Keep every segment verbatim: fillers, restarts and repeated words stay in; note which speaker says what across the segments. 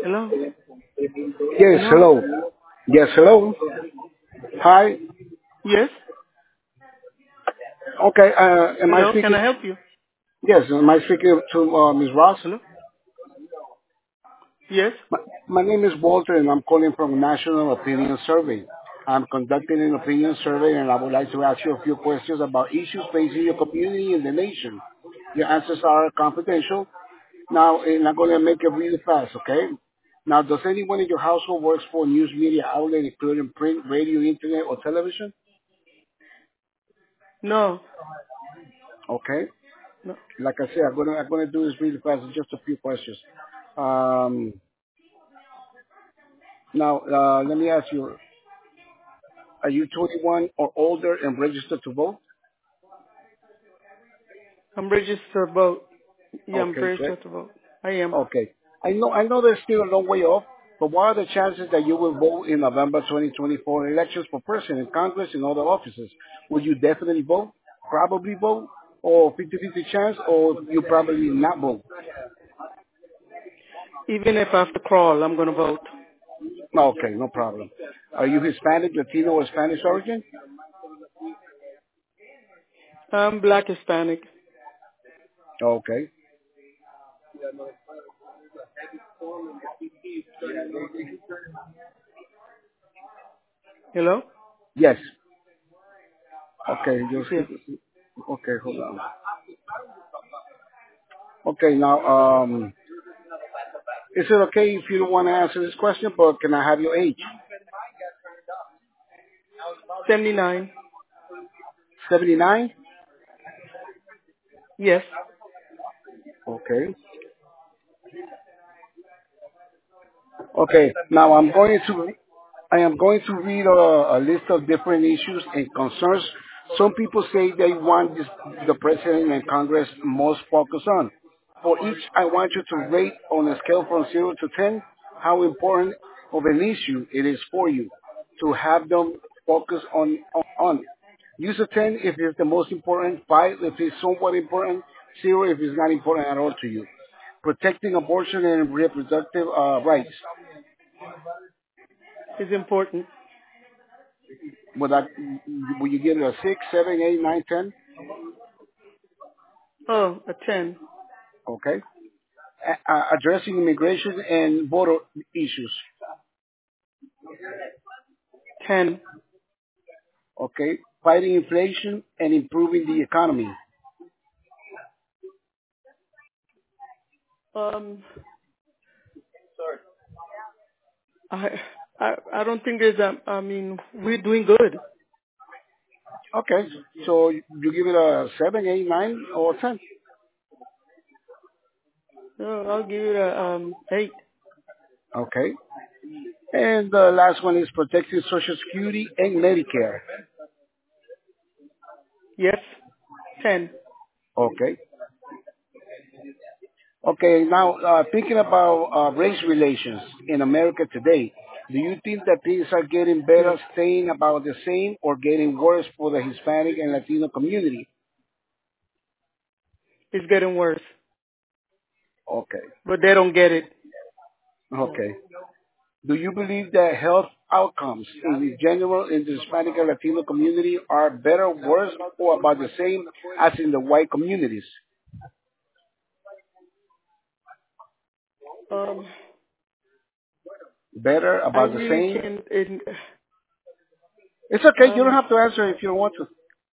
Speaker 1: Hello?
Speaker 2: Yes,
Speaker 1: Hello?
Speaker 2: hello. Yes, hello. Hi.
Speaker 1: Yes?
Speaker 2: Okay, uh, am I
Speaker 1: Hello? Can
Speaker 2: speaking?
Speaker 1: I help you?
Speaker 2: Yes, am I speaking to uh, Miz Ross?
Speaker 1: Hello? Yes?
Speaker 2: My, my name is Walter, and I'm calling from National Opinion Survey. I'm conducting an opinion survey, and I would like to ask you a few questions about issues facing your community and the nation. Your answers are confidential. Now, and I'm going to make it really fast, okay? Now, does anyone in your household works for a news media outlet, including print, radio, internet, or television?
Speaker 1: No.
Speaker 2: Okay.
Speaker 1: No.
Speaker 2: Like I said, I'm gonna I'm gonna do this really fast. It's just a few questions. Um, now, uh, let me ask you: Are you twenty-one or older and registered to vote?
Speaker 1: I'm registered to vote. Yeah, I'm
Speaker 2: Okay, good.
Speaker 1: registered to vote. I am.
Speaker 2: Okay. I know I know there's still a long way off, but what are the chances that you will vote in November twenty twenty-four elections for president, Congress, and other offices? Will you definitely vote? Probably vote? Or fifty-fifty chance? Or you probably not vote?
Speaker 1: Even if I have to crawl, I'm going to vote.
Speaker 2: Okay, no problem. Are you Hispanic, Latino, or Spanish origin?
Speaker 1: I'm black Hispanic.
Speaker 2: Okay.
Speaker 1: Hello?
Speaker 2: Yes. Okay, just
Speaker 1: Yeah.
Speaker 2: okay, hold on. Okay, now, um, is it okay if you don't want to answer this question, but can I have your age?
Speaker 1: seventy-nine.
Speaker 2: seventy-nine?
Speaker 1: Yes.
Speaker 2: Okay. Okay, now I'm going to, I am going to read a, a list of different issues and concerns. Some people say they want this, the president and Congress most focus on. For each, I want you to rate on a scale from zero to ten how important of an issue it is for you to have them focus on, on, on. Use a ten if it's the most important, five if it's somewhat important, zero if it's not important at all to you. Protecting abortion and reproductive uh, rights.
Speaker 1: It's important.
Speaker 2: Would that, will you give it a six, seven, eight, nine, ten?
Speaker 1: Oh, a ten.
Speaker 2: Okay. A- uh, addressing immigration and border issues.
Speaker 1: ten.
Speaker 2: Okay. Fighting inflation and improving the economy.
Speaker 1: Um, I, I, I don't think there's a, I mean, we're doing good.
Speaker 2: Okay. So you give it a seven, eight, nine, or ten.
Speaker 1: No, I'll give it a, um, eight.
Speaker 2: Okay. And the last one is protecting Social Security and Medicare.
Speaker 1: Yes. ten.
Speaker 2: Okay. Okay, now uh, thinking about uh, race relations in America today, do you think that things are getting
Speaker 1: Yeah.
Speaker 2: better, staying about the same, or getting worse for the Hispanic and Latino community?
Speaker 1: It's getting worse,
Speaker 2: Okay,
Speaker 1: but they don't get it.
Speaker 2: okay. Do you believe that health outcomes in general in the Hispanic and Latino community are better, worse, or about the same as in the white communities?
Speaker 1: Um,
Speaker 2: Better,
Speaker 1: I
Speaker 2: about the
Speaker 1: really
Speaker 2: same?
Speaker 1: can't. It,
Speaker 2: It's okay. You don't
Speaker 1: um,
Speaker 2: have to answer if you don't want to.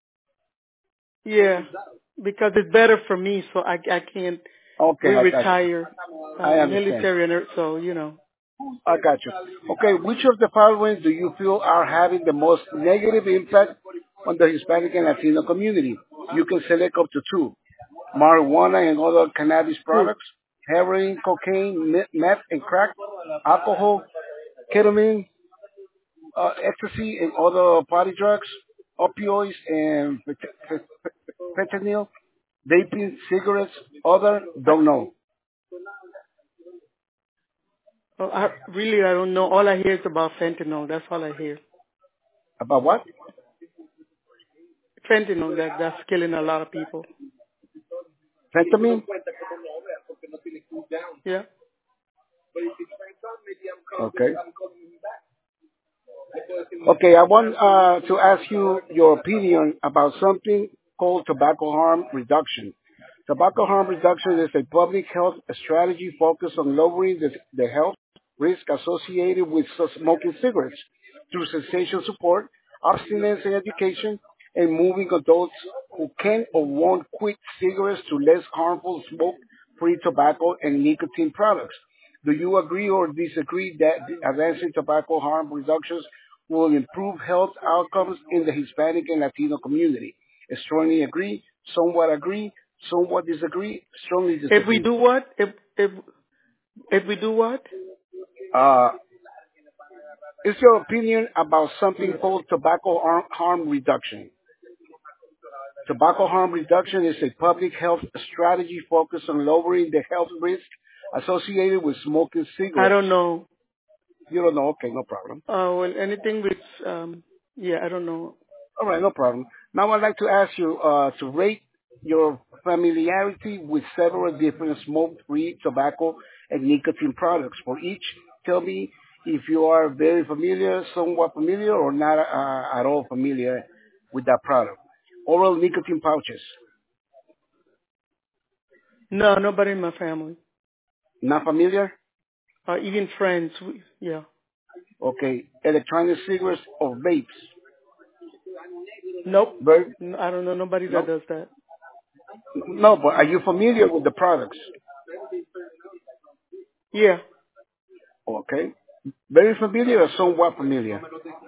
Speaker 1: yeah, because it's better for me, so I I can't.
Speaker 2: Okay,
Speaker 1: We
Speaker 2: I got you.
Speaker 1: retire,
Speaker 2: I
Speaker 1: um,
Speaker 2: understand.
Speaker 1: military, and so you know.
Speaker 2: I got you. Okay, which of the following do you feel are having the most negative impact on the Hispanic and Latino community? You can select up to two. Marijuana and other cannabis
Speaker 1: Who?
Speaker 2: products, heroin, cocaine, me- meth and crack, alcohol, ketamine, uh, ecstasy and other party drugs, opioids and fent- fent- fentanyl, vaping, cigarettes, other,
Speaker 1: I,
Speaker 2: don't know.
Speaker 1: oh, I really I don't know. All I hear is about fentanyl. That's all I hear.
Speaker 2: About what?
Speaker 1: Fentanyl. That that's killing a lot of people.
Speaker 2: Fentanyl?
Speaker 1: Yeah.
Speaker 2: Okay. Okay, I want uh, to ask you your opinion about something called tobacco harm reduction. Tobacco harm reduction is a public health strategy focused on lowering the, the health risk associated with so- smoking cigarettes through cessation support, abstinence and education, and moving adults who can or won't quit cigarettes to less harmful smoke-free tobacco and nicotine products. Do you agree or disagree that advancing tobacco harm reductions will improve health outcomes in the Hispanic and Latino community? Strongly agree, somewhat agree, somewhat disagree, strongly
Speaker 1: If we
Speaker 2: disagree.
Speaker 1: do what? If if if we do what?
Speaker 2: Uh, is your opinion about something called tobacco har- harm reduction? Tobacco harm reduction is a public health strategy focused on lowering the health risk associated with smoking
Speaker 1: I
Speaker 2: cigarettes.
Speaker 1: don't know.
Speaker 2: You don't know? Okay, no problem.
Speaker 1: Uh, well, anything with um, yeah, I don't know.
Speaker 2: All right, no problem. Now I'd like to ask you uh, to rate your familiarity with several different smoke-free tobacco and nicotine products. For each, tell me if you are very familiar, somewhat familiar, or not uh, at all familiar with that product. Oral nicotine pouches,
Speaker 1: No, nobody in my family.
Speaker 2: not familiar?
Speaker 1: Uh, even friends. We, yeah.
Speaker 2: Okay. Electronic cigarettes or vapes?
Speaker 1: Nope.
Speaker 2: Very,
Speaker 1: N- I don't know nobody that
Speaker 2: no?
Speaker 1: does that.
Speaker 2: No, but are you familiar with the products?
Speaker 1: Yeah.
Speaker 2: Okay. Very familiar or somewhat familiar?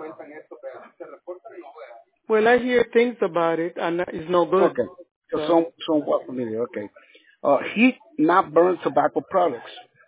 Speaker 1: Well, I hear things about it, and it's no good.
Speaker 2: Okay. So
Speaker 1: So
Speaker 2: some somewhat familiar. Okay. Uh, heat not burn tobacco products.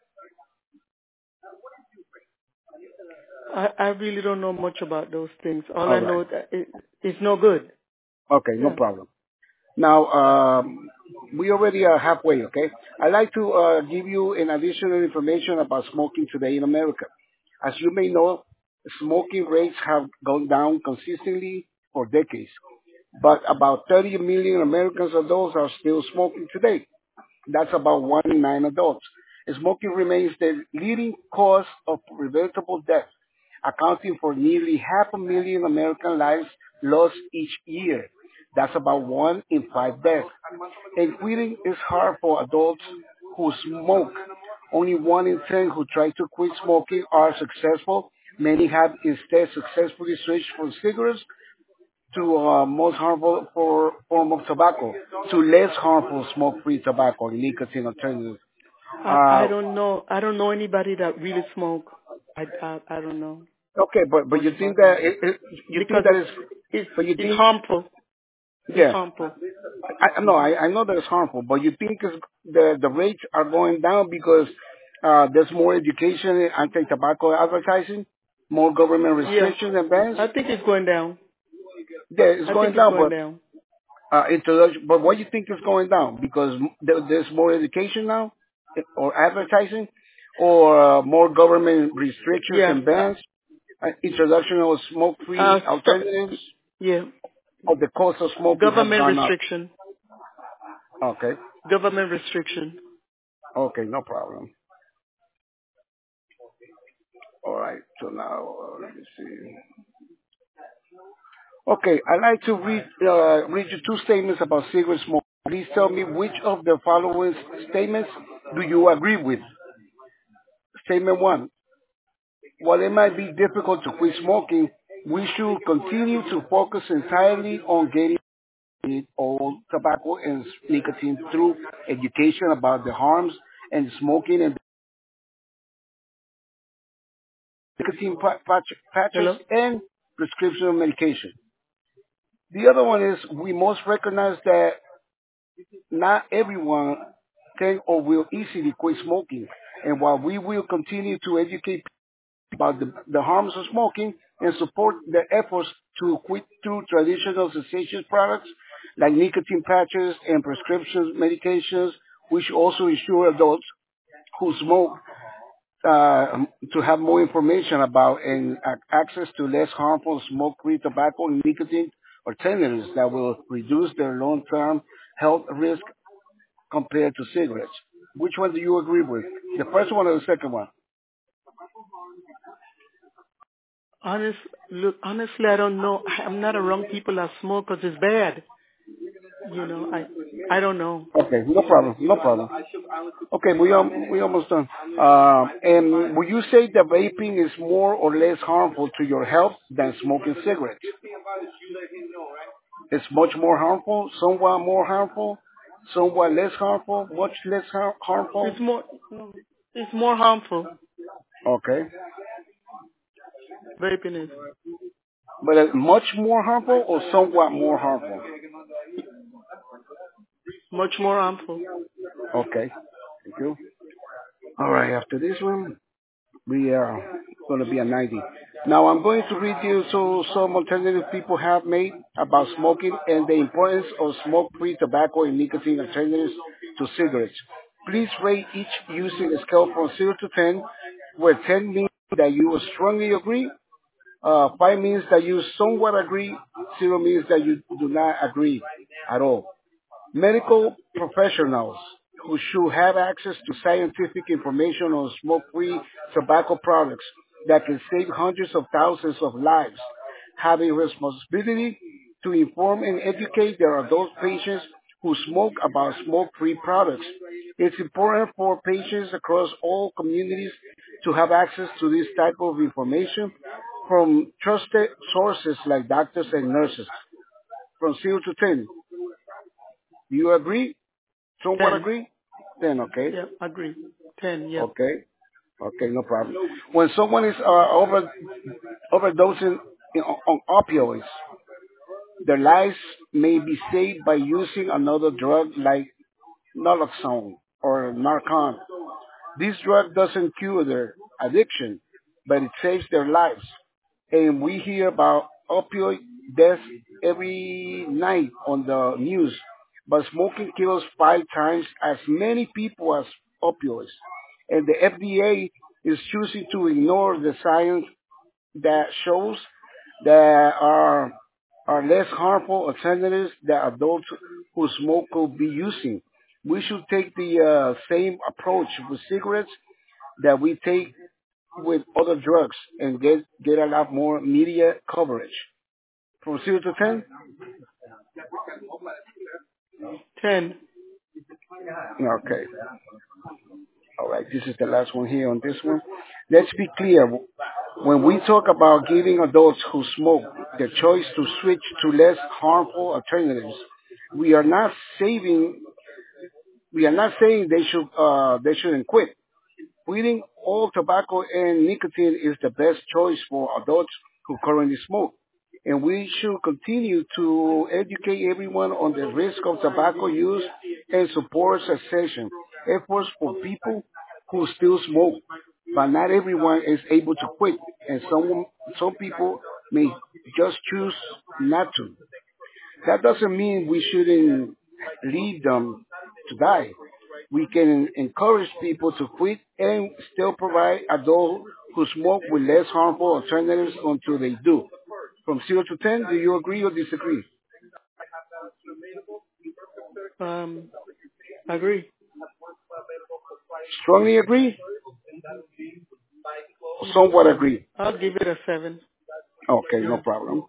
Speaker 1: I I really don't know much about those things. All
Speaker 2: All
Speaker 1: I
Speaker 2: right.
Speaker 1: know is that it, it's no good.
Speaker 2: Okay, no
Speaker 1: Yeah.
Speaker 2: problem. Now, um, we already are halfway, okay? I'd like to uh, give you an additional information about smoking today in America. As you may know, smoking rates have gone down consistently for decades, but about thirty million Americans adults are still smoking today. That's about one in nine adults. Smoking remains the leading cause of preventable death, accounting for nearly half a million American lives lost each year. That's about one in five deaths. And quitting is hard for adults who smoke. Only one in ten who try to quit smoking are successful. Many have instead successfully switched from cigarettes to uh, most harmful for, form of tobacco, to less harmful smoke-free tobacco, nicotine alternatives.
Speaker 1: I I
Speaker 2: Uh,
Speaker 1: don't know. I don't know anybody that really smoke. I I, I don't know
Speaker 2: okay, but but
Speaker 1: much
Speaker 2: you think
Speaker 1: about
Speaker 2: that
Speaker 1: that
Speaker 2: it, it, you think
Speaker 1: because
Speaker 2: that is,
Speaker 1: it's
Speaker 2: but you
Speaker 1: it's
Speaker 2: think,
Speaker 1: harmful. It's
Speaker 2: yeah,
Speaker 1: harmful.
Speaker 2: I, no,
Speaker 1: Hmm.
Speaker 2: I, I know that it's harmful, but you think it's, the the rates are going down because uh, there's more education, anti-tobacco advertising, more government
Speaker 1: Yeah.
Speaker 2: restrictions and bans.
Speaker 1: I think it's going down.
Speaker 2: Yeah, it's
Speaker 1: I
Speaker 2: going
Speaker 1: think it's
Speaker 2: down,
Speaker 1: going
Speaker 2: but
Speaker 1: down.
Speaker 2: uh, introduction. But what do you think is going down? Because there, there's more education now, or advertising, or uh, more government restrictions
Speaker 1: Yeah.
Speaker 2: and bans, uh, introduction of
Speaker 1: Uh.
Speaker 2: smoke-free
Speaker 1: St-
Speaker 2: alternatives,
Speaker 1: yeah.
Speaker 2: or the cost of smoking has
Speaker 1: Government
Speaker 2: gone up.
Speaker 1: restriction.
Speaker 2: Okay,
Speaker 1: Government restriction.
Speaker 2: okay, no problem. All right, so now uh, let me see. Okay, I'd like to read uh, read you two statements about cigarette smoke. Please tell me which of the following statements do you agree with. Statement one: while it might be difficult to quit smoking, we should continue to focus entirely on getting rid of tobacco and nicotine through education about the harms and smoking and nicotine pa- patch- patches
Speaker 1: Hello.
Speaker 2: and prescription medication. The other one is we must recognize that not everyone can or will easily quit smoking. And while we will continue to educate about the, the harms of smoking and support their efforts to quit through traditional cessation products like nicotine patches and prescription medications, we should also ensure adults who smoke uh, to have more information about and ac- access to less harmful smoke-free tobacco and nicotine alternatives that will reduce their long-term health risk compared to cigarettes. Which one do you agree with? The first one or the second one?
Speaker 1: Honest, look, honestly, I don't know. I- I'm not around people that smoke 'cause it's bad. You know, I, I don't know.
Speaker 2: Okay, no problem, no problem. Okay, we um, we almost done. Um, and would you say that vaping is more or less harmful to your health than smoking cigarettes? It's much more harmful, somewhat more harmful, somewhat less harmful, much less har- harmful.
Speaker 1: It's more, it's more harmful.
Speaker 2: Okay,
Speaker 1: Vaping is
Speaker 2: but it's much more harmful or somewhat more harmful?
Speaker 1: much more harmful.
Speaker 2: Okay, thank you. All right, after this one, we are going to be a ninety. Now I'm going to read you so some alternative people have made about smoking and the importance of smoke-free tobacco and nicotine alternatives to cigarettes. Please rate each using a scale from zero to ten, where ten means that you strongly agree, uh, five means that you somewhat agree, zero means that you do not agree at all. Medical professionals who should have access to scientific information on smoke-free tobacco products that can save hundreds of thousands of lives have a responsibility to inform and educate their adult patients who smoke about smoke-free products. It's important for patients across all communities to have access to this type of information from trusted sources like doctors and nurses. From zero to ten, do you agree? Somewhat
Speaker 1: Ten.
Speaker 2: agree? Then okay.
Speaker 1: Yep, agree. Ten. Yep.
Speaker 2: Okay. Okay, no problem. When someone is uh, over overdosing in, on opioids, their lives may be saved by using another drug like naloxone or Narcan. This drug doesn't cure their addiction, but it saves their lives. And we hear about opioid deaths every night on the news. But smoking kills five times as many people as opioids. And the F D A is choosing to ignore the science that shows there are are less harmful alternatives that adults who smoke could be using. We should take the uh, same approach with cigarettes that we take with other drugs and get get a lot more media coverage. From zero to ten?
Speaker 1: Ten.
Speaker 2: Okay. All right. This is the last one here on this one. Let's be clear. When we talk about giving adults who smoke the choice to switch to less harmful alternatives, we are not saving. We are not saying they should. Uh, they shouldn't quit. Quitting all tobacco and nicotine is the best choice for adults who currently smoke. And we should continue to educate everyone on the risk of tobacco use and support cessation efforts for people who still smoke. But not everyone is able to quit, and some some people may just choose not to. That doesn't mean we shouldn't leave them to die. We can encourage people to quit and still provide adults who smoke with less harmful alternatives until they do. From zero to ten, do you agree or disagree?
Speaker 1: Um, agree.
Speaker 2: Strongly agree? Or somewhat agree?
Speaker 1: I'll give it a seven.
Speaker 2: Okay, no
Speaker 1: Yeah.
Speaker 2: problem.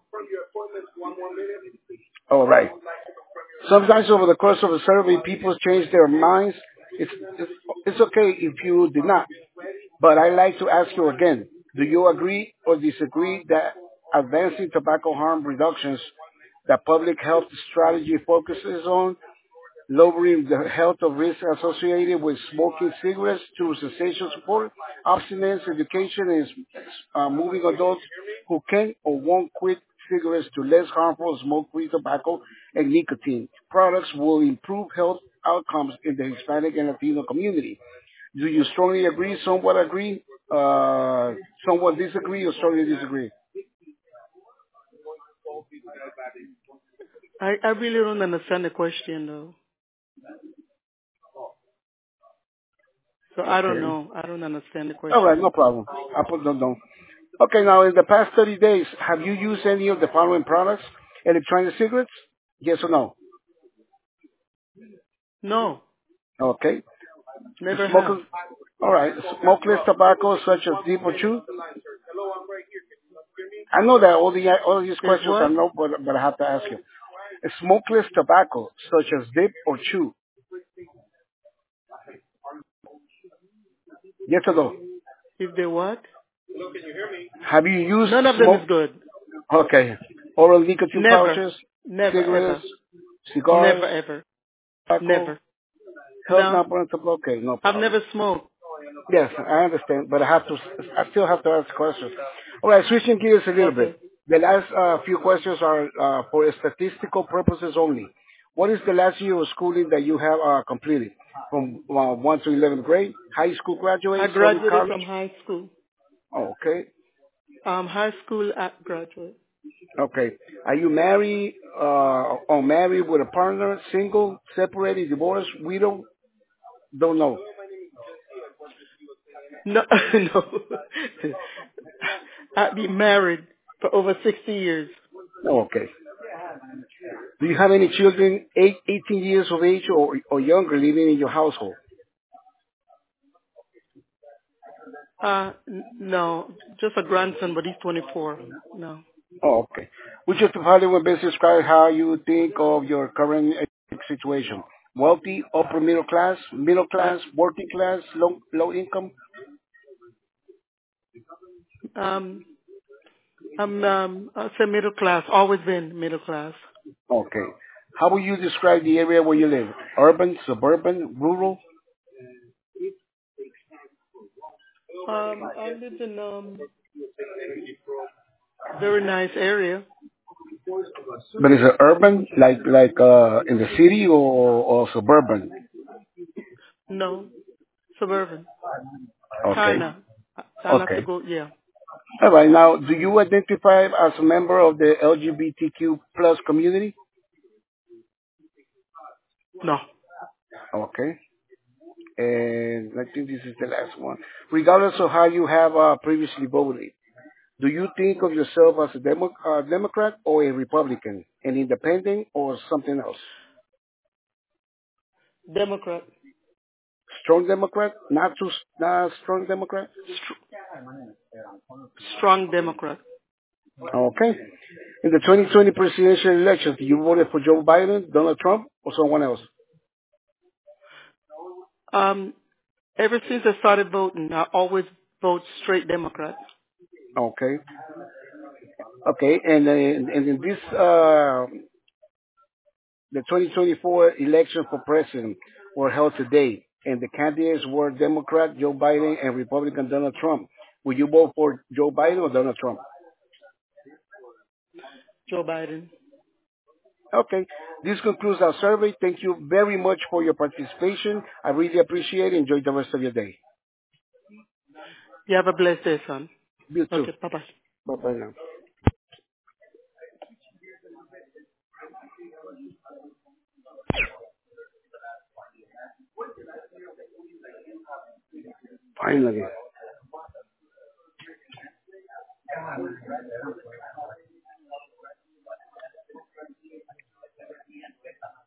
Speaker 2: All right. Sometimes over the course of a survey, people change their minds. It's, it's, it's okay if you did not. But I'd like to ask you again, do you agree or disagree that advancing tobacco harm reductions that public health strategy focuses on, lowering the health of risk associated with smoking cigarettes through cessation support, abstinence education, and uh, moving adults who can or won't quit cigarettes to less harmful smoke-free tobacco and nicotine products will improve health outcomes in the Hispanic and Latino community? Do you strongly agree, somewhat agree, uh, somewhat disagree, or strongly disagree?
Speaker 1: I, I really don't understand the question though. So I don't
Speaker 2: Okay.
Speaker 1: know. I don't understand the
Speaker 2: All right,
Speaker 1: question.
Speaker 2: no problem. I put them down. Okay, now in the past thirty days, have you used any of the following products? Electronic cigarettes? Yes or no?
Speaker 1: No,
Speaker 2: Okay.
Speaker 1: never have.
Speaker 2: Smokeless, all right. Smokeless tobacco such as deep or chew? I know that all the all these
Speaker 1: Is
Speaker 2: questions I
Speaker 1: what?
Speaker 2: know, but but I have to ask you. Smokeless tobacco, such as dip or chew. Yes or no?
Speaker 1: If they what?
Speaker 2: Have you used
Speaker 1: None of them
Speaker 2: smoke?
Speaker 1: is good.
Speaker 2: Okay. Oral nicotine
Speaker 1: Never.
Speaker 2: pouches,
Speaker 1: Never
Speaker 2: cigarettes,
Speaker 1: ever.
Speaker 2: cigars,
Speaker 1: Never ever.
Speaker 2: tobacco,
Speaker 1: Never.
Speaker 2: health
Speaker 1: No.
Speaker 2: not tobacco. Okay, no
Speaker 1: I've
Speaker 2: problem.
Speaker 1: never smoked.
Speaker 2: Yes, I understand, but I have to. I still have to ask questions. All right, switching gears a little bit.
Speaker 1: Okay.
Speaker 2: The last uh, few questions are uh, for statistical purposes only. What is the last year of schooling that you have uh, completed? From uh, one to eleventh grade, high school
Speaker 1: I
Speaker 2: graduate, service
Speaker 1: graduated
Speaker 2: college?
Speaker 1: from high school.
Speaker 2: Oh, okay.
Speaker 1: Um, high school at graduate.
Speaker 2: Okay. Are you married, uh, or married with a partner, single, separated, divorced, widow? Don't know.
Speaker 1: No, no. I've been married for over sixty years.
Speaker 2: Oh, okay. Do you have any children, eight, eighteen years of age or, or younger, living in your household?
Speaker 1: Uh, n- no, just a grandson, but he's twenty-four. No.
Speaker 2: Oh, okay. Would you probably best describe how you think of your current economic situation? Wealthy, upper middle class, middle
Speaker 1: I,
Speaker 2: class, working class, low low income?
Speaker 1: um, I'm, um, I say middle class, always been middle class.
Speaker 2: Okay. How would you describe the area where you live? Urban, suburban, rural?
Speaker 1: Um, I live in, um, very nice area.
Speaker 2: But is it urban, like like uh in the city, or or suburban?
Speaker 1: No, suburban.
Speaker 2: Okay.
Speaker 1: Kinda. I- I'll have to
Speaker 2: Okay.
Speaker 1: go, yeah.
Speaker 2: All right. Now, do you identify as a member of the L G B T Q plus community?
Speaker 1: No.
Speaker 2: Okay. And I think this is the last one. Regardless of how you have uh, previously voted, do you think of yourself as a Demo- uh, Democrat or a Republican, an independent or something else?
Speaker 1: Democrat.
Speaker 2: Strong Democrat, not too s- not strong Democrat.
Speaker 1: Str- strong Democrat.
Speaker 2: Okay. In the twenty twenty presidential elections, you voted for Joe Biden, Donald Trump, or someone else?
Speaker 1: Um, ever since I started voting, I always vote straight Democrat.
Speaker 2: Okay. Okay. And, uh, and in this, uh, the twenty twenty-four election for president were held today, and the candidates were Democrat Joe Biden and Republican Donald Trump. Will you vote for Joe Biden or Donald Trump?
Speaker 1: Joe Biden.
Speaker 2: Okay. This concludes our survey. Thank you very much for your participation. I really appreciate it. Enjoy the rest of your day.
Speaker 1: You have a blessed day, son.
Speaker 2: You too.
Speaker 1: Okay, bye-bye.
Speaker 2: Bye-bye now. Finally.